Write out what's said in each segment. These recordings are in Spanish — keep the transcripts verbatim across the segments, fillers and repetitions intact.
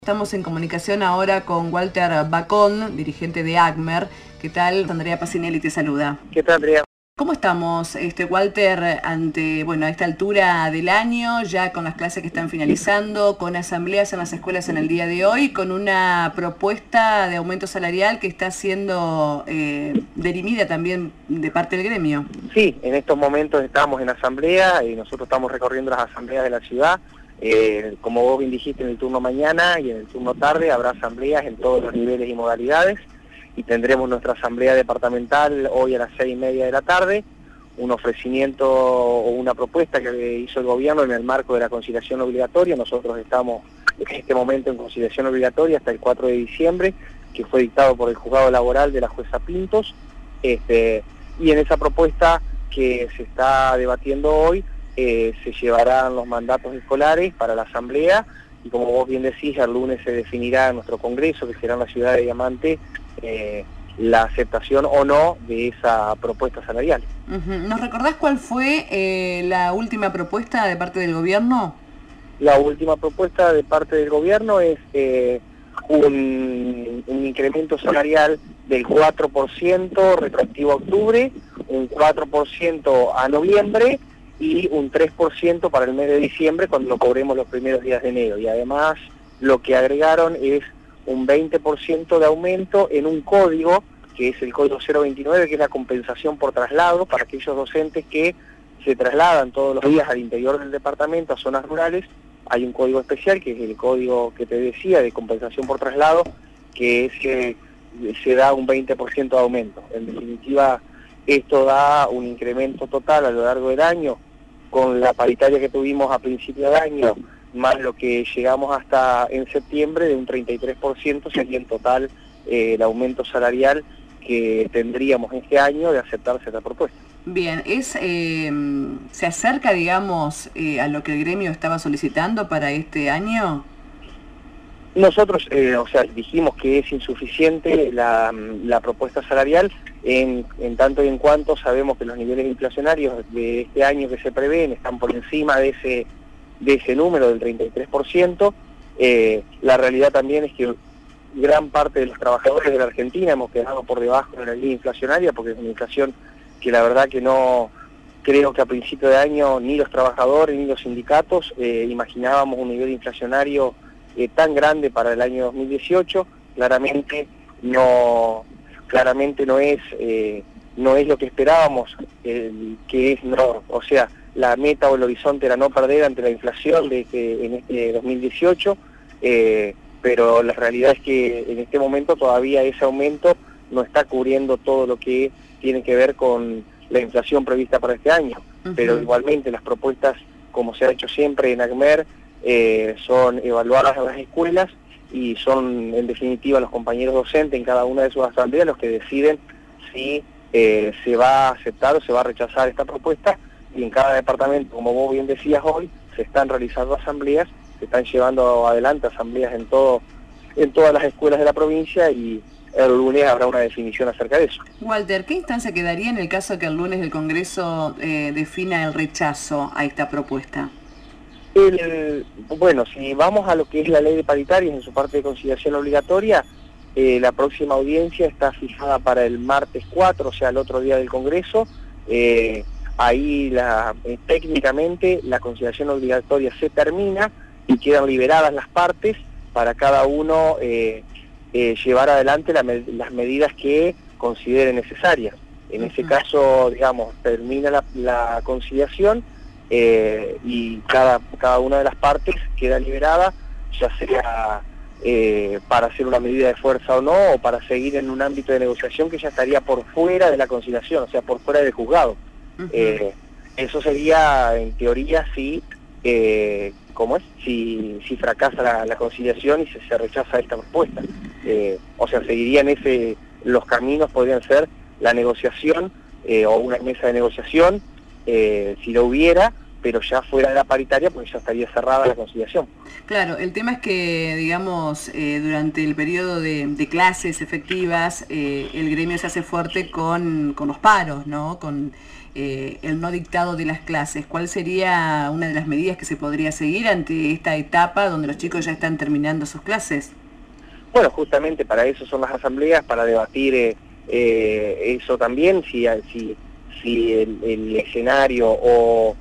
Estamos en comunicación ahora con Walter Bacón, dirigente de ACMER. ¿Qué tal? Andrea Pacinelli te saluda. ¿Qué tal, Andrea? ¿Cómo estamos, este Walter, ante, bueno, a esta altura del año, ya con las clases que están finalizando, con asambleas en las escuelas en el día de hoy, con una propuesta de aumento salarial que está siendo eh, dirimida también de parte del gremio? Sí, en estos momentos estamos en asamblea y nosotros estamos recorriendo las asambleas de la ciudad. Eh, como vos bien dijiste, en el turno mañana y en el turno tarde habrá asambleas en todos los niveles y modalidades y tendremos nuestra asamblea departamental hoy a las seis y media de la tarde, un ofrecimiento o una propuesta que hizo el gobierno en el marco de la conciliación obligatoria. Nosotros estamos en este momento en conciliación obligatoria hasta el cuatro de diciembre, que fue dictado por el juzgado laboral de la jueza Pintos, este, y en esa propuesta que se está debatiendo hoy, Eh, se llevarán los mandatos escolares para la asamblea y, como vos bien decís, el lunes se definirá en nuestro congreso, que será en la ciudad de Diamante, eh, la aceptación o no de esa propuesta salarial. Uh-huh. ¿Nos recordás cuál fue eh, la última propuesta de parte del gobierno? La última propuesta de parte del gobierno es eh, un, un incremento salarial del cuatro por ciento retroactivo a octubre, un cuatro por ciento a noviembre y un tres por ciento para el mes de diciembre cuando lo cobremos los primeros días de enero. Y además lo que agregaron es un veinte por ciento de aumento en un código, que es el código cero veintinueve, que es la compensación por traslado para aquellos docentes que se trasladan todos los días al interior del departamento, a zonas rurales. Hay un código especial, que es el código que te decía, de compensación por traslado, que es que se da un veinte por ciento de aumento. En definitiva, esto da un incremento total a lo largo del año, con la paritaria que tuvimos a principio de año, más lo que llegamos hasta en septiembre, de un treinta y tres por ciento sería en total eh, el aumento salarial que tendríamos este año de aceptarse esta propuesta. Bien, es eh, ¿se acerca, digamos, eh, a lo que el gremio estaba solicitando para este año? Nosotros, eh, o sea, dijimos que es insuficiente la, la propuesta salarial, en, en tanto y en cuanto sabemos que los niveles inflacionarios de este año que se prevén están por encima de ese, de ese número del treinta y tres por ciento. Eh, la realidad también es que gran parte de los trabajadores de la Argentina hemos quedado por debajo de la línea inflacionaria, porque es una inflación que la verdad que no creo que a principio de año ni los trabajadores ni los sindicatos eh, imaginábamos un nivel inflacionario Eh, tan grande para el año dos mil dieciocho. Claramente no claramente no es eh, no es lo que esperábamos, eh, que es no, o sea, la meta o el horizonte era no perder ante la inflación de que en este dos mil dieciocho, eh, pero la realidad es que en este momento todavía ese aumento no está cubriendo todo lo que tiene que ver con la inflación prevista para este año. Uh-huh. Pero igualmente las propuestas, como se ha hecho siempre en ACMER, Eh, son evaluadas en las escuelas y son en definitiva los compañeros docentes en cada una de sus asambleas los que deciden si eh, se va a aceptar o se va a rechazar esta propuesta, y en cada departamento, como vos bien decías hoy, se están realizando asambleas, se están llevando adelante asambleas en todo en todas las escuelas de la provincia, y el lunes habrá una definición acerca de eso. Walter, ¿qué instancia quedaría en el caso que el lunes el Congreso eh, defina el rechazo a esta propuesta? El, bueno, si vamos a lo que es la ley de paritarias en su parte de conciliación obligatoria, eh, la próxima audiencia está fijada para el martes cuatro, o sea, el otro día del Congreso. Eh, ahí la, eh, técnicamente la conciliación obligatoria se termina y quedan liberadas las partes para cada uno eh, eh, llevar adelante la, las medidas que considere necesarias. En ese caso, digamos, termina la, la conciliación, Eh, y cada, cada una de las partes queda liberada, ya sea eh, para hacer una medida de fuerza o no, o para seguir en un ámbito de negociación que ya estaría por fuera de la conciliación, o sea, por fuera del juzgado. Uh-huh. eh, eso sería, en teoría, si, eh, ¿cómo es? Si, si fracasa la, la conciliación y se, se rechaza esta propuesta. Eh, o sea, seguirían ese, los caminos podrían ser la negociación eh, o una mesa de negociación, eh, si lo hubiera, pero ya fuera de la paritaria, pues ya estaría cerrada la conciliación. Claro, el tema es que, digamos, eh, durante el periodo de, de clases efectivas, eh, el gremio se hace fuerte con, con los paros, ¿no? Con eh, el no dictado de las clases. ¿Cuál sería una de las medidas que se podría seguir ante esta etapa donde los chicos ya están terminando sus clases? Bueno, justamente para eso son las asambleas, para debatir eh, eh, eso también, si, si, si el, el escenario o...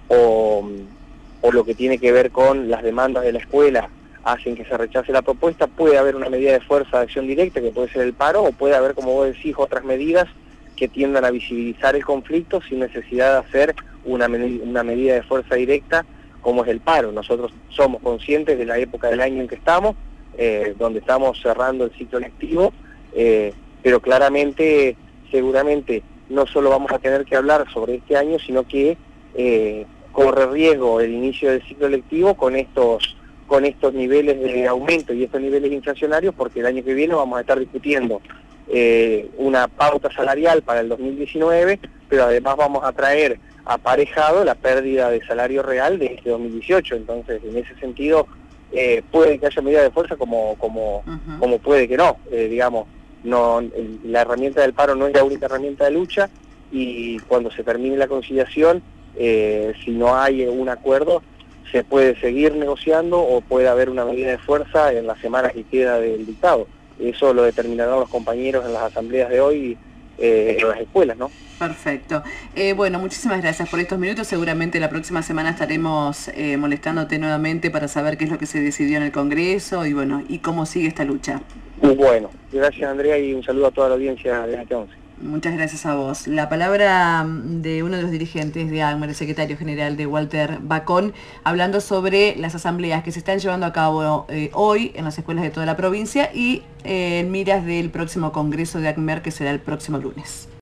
O, o lo que tiene que ver con las demandas de la escuela hacen que se rechace la propuesta, puede haber una medida de fuerza de acción directa, que puede ser el paro, o puede haber, como vos decís, otras medidas que tiendan a visibilizar el conflicto sin necesidad de hacer una, una medida de fuerza directa, como es el paro. Nosotros somos conscientes de la época del año en que estamos, eh, donde estamos cerrando el ciclo lectivo, eh, pero claramente, seguramente, no solo vamos a tener que hablar sobre este año, sino que eh, corre riesgo el inicio del ciclo lectivo con estos con estos niveles de aumento y estos niveles inflacionarios, porque el año que viene vamos a estar discutiendo eh, una pauta salarial para el dos mil diecinueve, pero además vamos a traer aparejado la pérdida de salario real de este dos mil dieciocho. Entonces, en ese sentido, eh, puede que haya medida de fuerza como como uh-huh. como puede que no. Eh, digamos, no el, la herramienta del paro no es la única herramienta de lucha, y cuando se termine la conciliación, Eh, si no hay un acuerdo, se puede seguir negociando o puede haber una medida de fuerza en las semanas que queda del dictado. Eso lo determinarán los compañeros en las asambleas de hoy eh, en las escuelas, ¿no? Perfecto. Eh, bueno, muchísimas gracias por estos minutos. Seguramente la próxima semana estaremos eh, molestándote nuevamente para saber qué es lo que se decidió en el Congreso y bueno, y cómo sigue esta lucha. Bueno, gracias Andrea y un saludo a toda la audiencia de N T once. Muchas gracias a vos. La palabra de uno de los dirigentes de ACMER, el secretario general de Walter Bacón, hablando sobre las asambleas que se están llevando a cabo eh, hoy en las escuelas de toda la provincia y eh, en miras del próximo congreso de ACMER que será el próximo lunes.